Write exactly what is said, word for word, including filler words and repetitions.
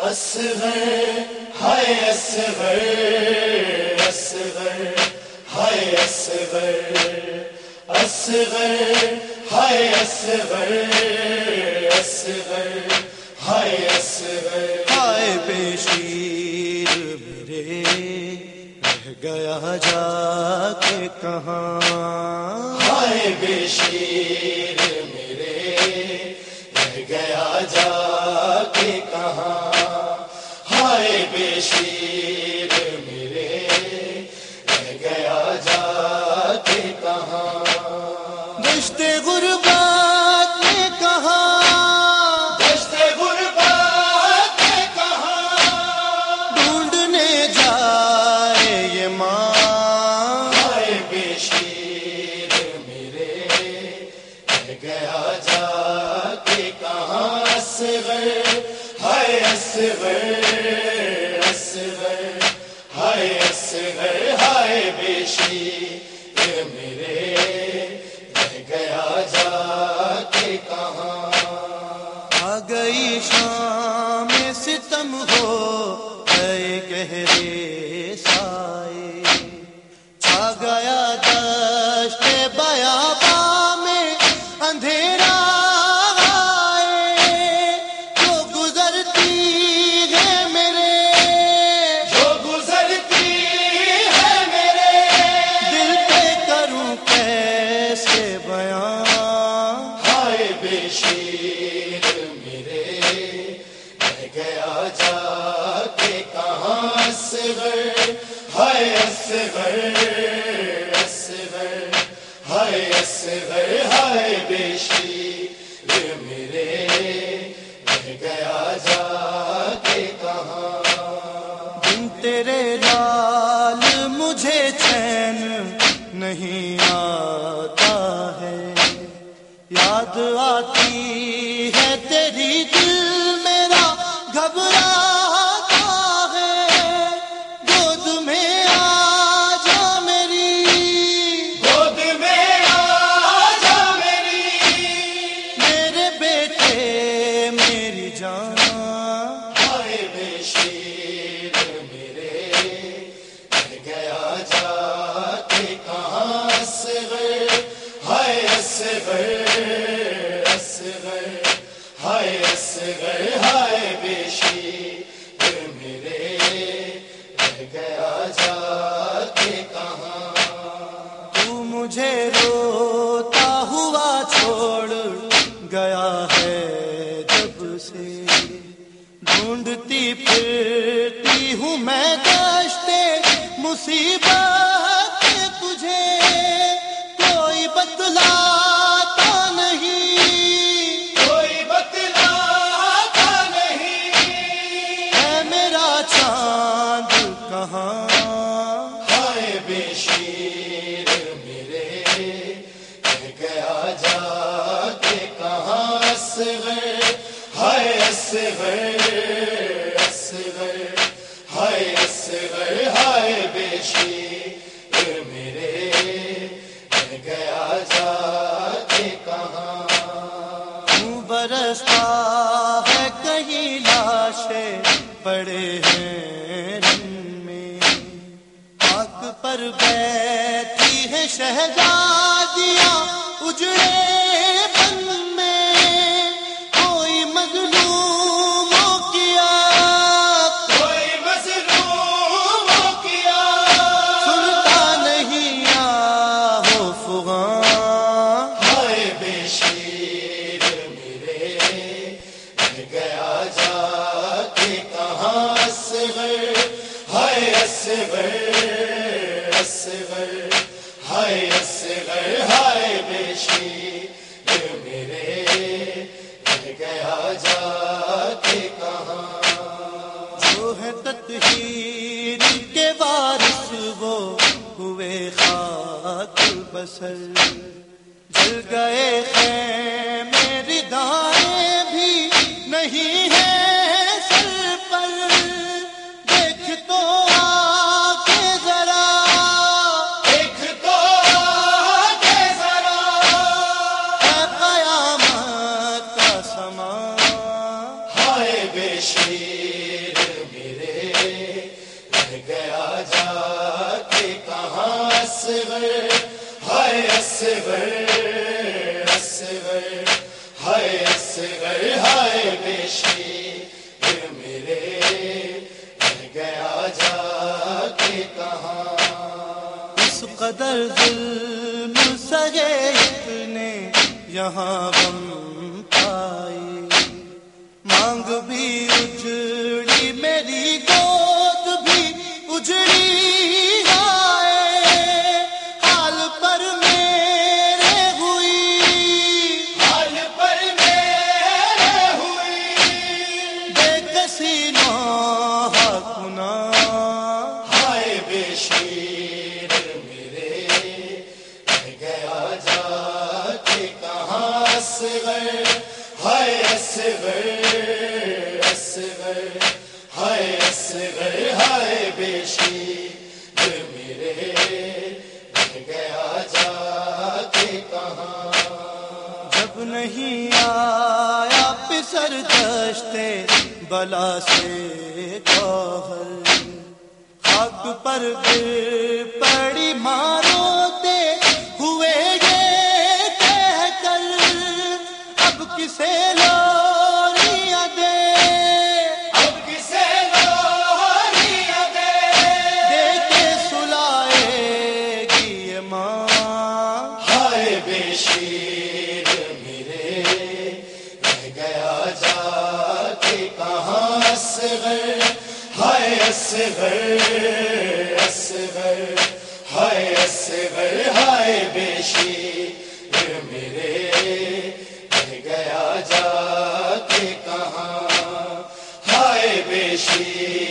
اصغر ہائے اصغر اصغر ہائے اصغر اصغر ہائے اصغر اصغر ہائے اصغر ہائے بے شیر میرے رہ گیا جا کے کہاں ہائے بے شیر میرے رہ گیا جا کے کہاں ہائے بے شیر میرے رہ گیا جا کے کہاں دشت غربت میں کہاں دشت غربت میں کہاں ڈھونڈنے جائے یہ ماں ہائے بے شیر میرے رہ گیا جا کے کہاں اصغر ہائے اصغر اصغر ہائے اصغر ہائے بے شیر میرے رہ گیا جا کے کہاں آ گئی شام ستم ہو گئے گہرے سائے چھا گیا دشت بیاباں میں اندھیرا شیر میرے رہ گیا جا کے کہاں اصغر ہائے اصغر اصغر ہائے اصغر ہائے بے شیر میرے رہ گیا جا کے کہاں دن تیرے لال مجھے چین نہیں آتا ہے یاد آتی ہے تیری دل میرا گھبراتا ہے گود میں آ جا میری گود میں آ جا میری میرے بیٹے میری جان ہائے بے شیر میرے رہ گیا جا کے کہاں اصغر ہائے اصغر اصغر ہائے اصغر ہائے بے شیر میرے رہ گیا جا کے کہاں تو مجھے روتا ہوا چھوڑ گیا ہے جب سے ڈھونڈتی پھرتی ہوں میں دشتے مصیبت تجھے کوئی بتلاتا نہیں کوئی بتلاتا نہیں ہے میرا چاند کہاں ہائے بے شیر میرے رہ گیا جا کے کہاں اصغر ہائے اصغر اصغر ہائے اصغر ہائے بے شیر میرے رہ گیا جا کے کہاں برستا ہے کہیں لاشیں پڑے ہیں رن میں خاک پر بیٹھی ہے شہزادیاں اجڑے بن میں کوئی مظلوموں کیا کوئی مظلوم ہو کیا سنتا نہیں آہو فغاں ہائے بے شیر میرے رہ گیا جا کے کہاں اصغر ہائے اصغر اصغر ہائے اصغر ہائے بے شیر میرے رہ گیا جا کے کہاں جو ہے تطہیر کے وارث وہ ہوئے خاک بسر جل گئے ہیں میری دائیں بھی نہیں ہے سر پر دیکھ تو آ کے ذرا ایک تو آگے ذرا ہے قیامت کا سما ہائے بے شیر گیا جا کے کہاں اصغر ہائے اصغر اصغر ہائے اصغر ہائے بے شیر میرے رہ گیا جا کے کہاں اس قدر ظلم سہے اتنے یہاں غم پائی مانگ بھی اجڑی میری گود بھی اجڑی ہائے حال پر میرے ہوئی حال پر میرے ہوئی بے کسی نوح کنا ہائے بے شیر میرے رہ گیا جا کے کہاں اصغر ہائے اصغر اصغر ہائے اصغر ہائے بے شیر میرے رہ گیا جا کے کہاں جب نہیں آیا پسر دشتے بلا سے گوہر خاک پر گر پڑی ماروتے ہوئے یہ کہہ کر اب کسے لوریاں دے اب کسے لوریاں دے دے کے سلائے گی یہ ماں ہائے بے شیر میرے رہ گیا جا کے کہاں اصغر ہائے اصغر اصغر ہائے اصغر ہائے بے شیر میرے رہ گیا جا کے کہاں ہائے بے شیر